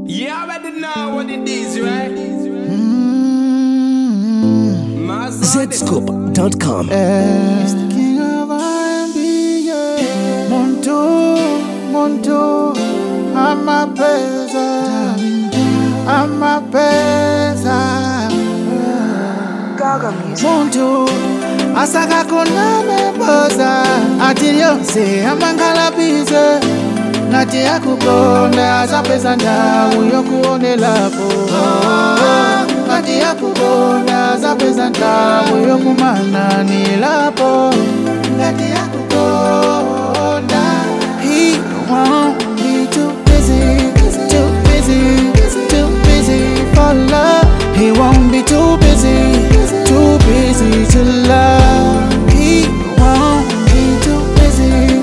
You already know what it is, right? Zscoop.com. It's the king of R&B, yeah. Monto, I'm a pesa. Gaga music. Monto, asaka kona meboza. Atilio se amangala bize. Nati ya kukonda azapesa ndawu yokuone lapo. Nati ya kukonda azapesa ndawu yokumana ni lapo. Nati ya kukonda. He won't be too busy for love. He won't be too busy to love. He won't be too busy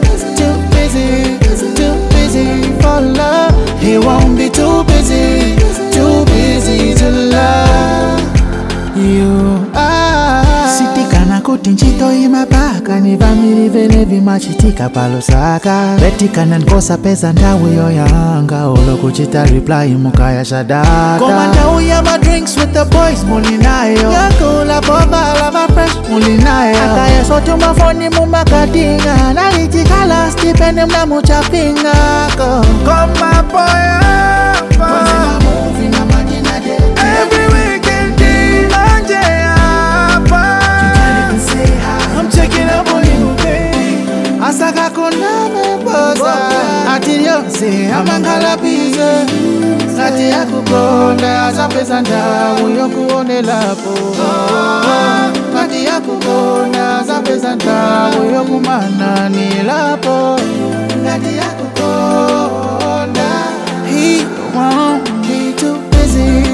for love. He won't be too busy to love. You are sitikana kuti nchito imapaka ni vamiri vene vimachitika palosaka vetikana nkosa pesa ndawu yoyanga olo kuchita reply mukaya shadata koma ndawu ya ma drinks with the boys mulinayo yakula bomba lava fresh mulinayo akaya soto mafoni mumakadinga nalichikala stipende mna muchapinga koma boya movie na majina de every weekend anje hapa I'm checking up on you, baby. Asaka kona meboza. Atilio se amangala bize. Nati ya kukonda azapesa ndawu yokuone lapo. Nati ya kukonda azapesa ndawu yokumana ni lapo. Nati ya kukonda. He won't be too busy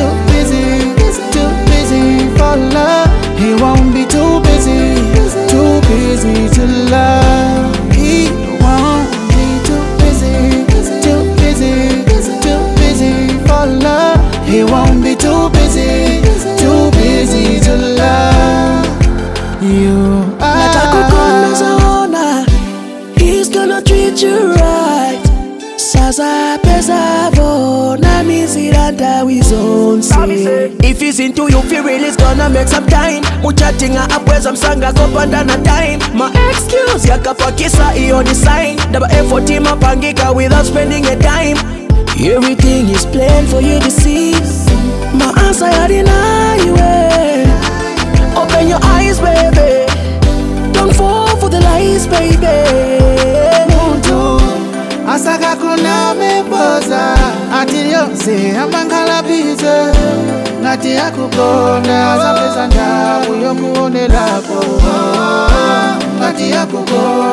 for love. He won't be too busy to love. He won't be too busy for love. He won't be too busy to love. You are. He's gonna treat you right. Sasa pesa na miziranda wizonse. If he's into you, feel real, he's gonna make some time. Muchatinga apweza msanga kopanda na time. My excuse yakapakisa iyo ni sign. Daba effort mapangika without spending a dime. Everything is planned for you to see. My answer I deny you. Open your eyes, baby. Don't fall for the lies, baby. Asaka kuna meboza. Atilio se amangala bize. Nati ya kukonda azapesa ndawu yokuone lapo. Nati ya kukonda